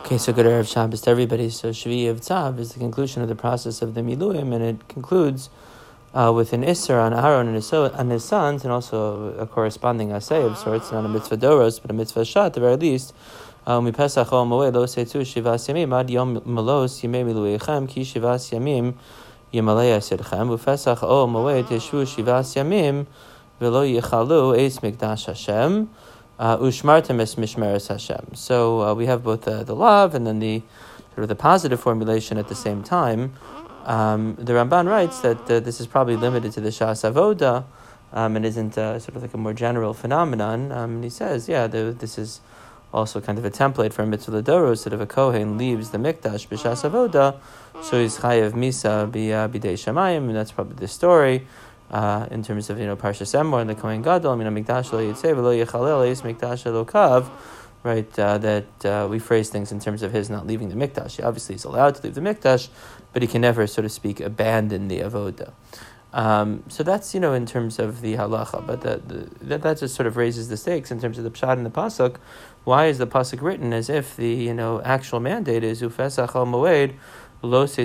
Okay, so good Erev Shabbos to everybody. So Shvi of Tzav is the conclusion of the process of the Miluim, and it concludes with an Isser on Aaron and his sons, and also a corresponding Asay of sorts, not a mitzvah doros, but a mitzvah shat, at the very least. Pesach ol moed lo seitu shivas yamim ad yom malos yimei miluechem ki shivas yamim yimalei asidchem u'pesach ol moed teshu shivas yamim v'lo yichalu eis mikdash Hashem. Ushmartem es mishmeres Hashem. So we have both the love and then the sort of the positive formulation at the same time. The Ramban writes that this is probably limited to the Shas Avoda and isn't sort of like a more general phenomenon. And he says, this is also kind of a template for a mitzvah doros, that if a kohen leaves the mikdash b'Shas Avoda, so he's chayav misa b'dei shamayim, and that's probably the story. In terms of Parshas Emor and the Kohen Gadol, Mikdash lo yitzei v'lo yechalel eis Mikdash elokav, right? That we phrase things in terms of his not leaving the Mikdash. Obviously, he's allowed to leave the Mikdash, but he can never, so to speak, abandon the avoda. So that's in terms of the halacha, but that just sort of raises the stakes in terms of the pshat and the pasuk. Why is the pasuk written as if the actual mandate is ufesach al moed? That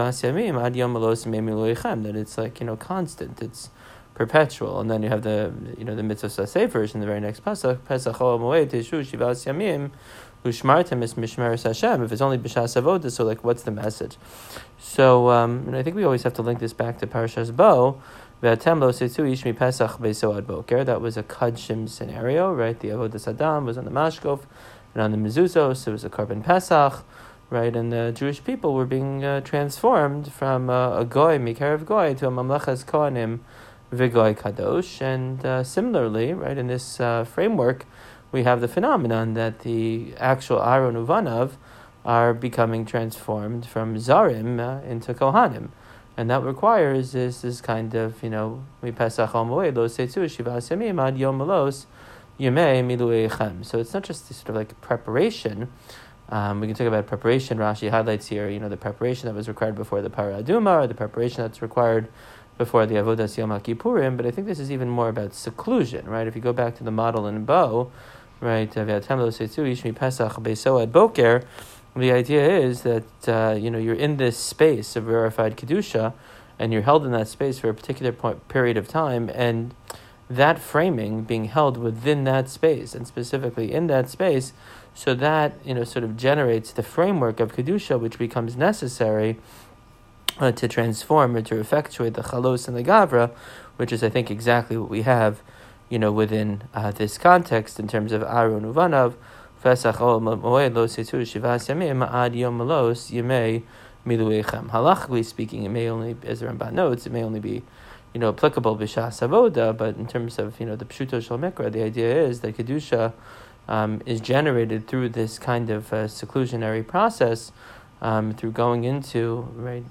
it's like constant, it's perpetual, and then you have the the mitzvah saseh version, the very next pasuk, Pesach ol moed teshu shivas yamim ushmartem es mishmeres Hashem. If it's only b'shas avoda, so like what's the message? So and I think we always have to link this back to Parshas Bo. Ve'atem lo setzu ish mi Pesach beso ad boker. That was a kadshim scenario, right? The avodas Adam was on the mashkof, and on the mezuzos it was a korban Pesach. Right, and the Jewish people were being transformed from a goy, mikarev goy, to a mamlechas kohanim v'goy kadosh. And similarly, right, in this framework, we have the phenomenon that the actual Aaron uvanav are becoming transformed from zarim into kohanim, and that requires this kind of mi pesach al moed lo setzu shivas yamim ad yom malos yemei miluechem. So it's not just this sort of like preparation. We can talk about preparation. Rashi highlights here, the preparation that was required before the Parah Aduma, or the preparation that's required before the Avodas Yom HaKippurim. But I think this is even more about seclusion, right? If you go back to the model in Bo, right, Ve'atem lo setzu ish mi Pesach beso ad boker, the idea is that you're in this space of verified kedusha, and you're held in that space for a particular period of time, and that framing being held within that space, and specifically in that space, so that sort of generates the framework of kedusha, which becomes necessary to transform or to effectuate the chalos and the gavra, which is, I think, exactly what we have, within this context in terms of Aaron uvanav. Pesach ol moed lo setzu shivas yamim ad yom malos yemei miluechem. Halachically speaking, it may only, as the Ramban notes, it may only be applicable b'shas avoda, but in terms of the pshuto shel mikra, the idea is that kedusha is generated through this kind of seclusionary process, through going into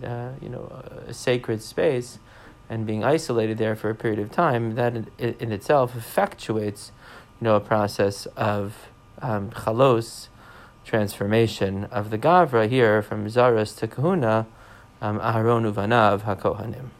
a sacred space and being isolated there for a period of time. That in itself effectuates a process of chalos, transformation of the gavra here from zaros to kahuna, Aharon uvanav hakohanim.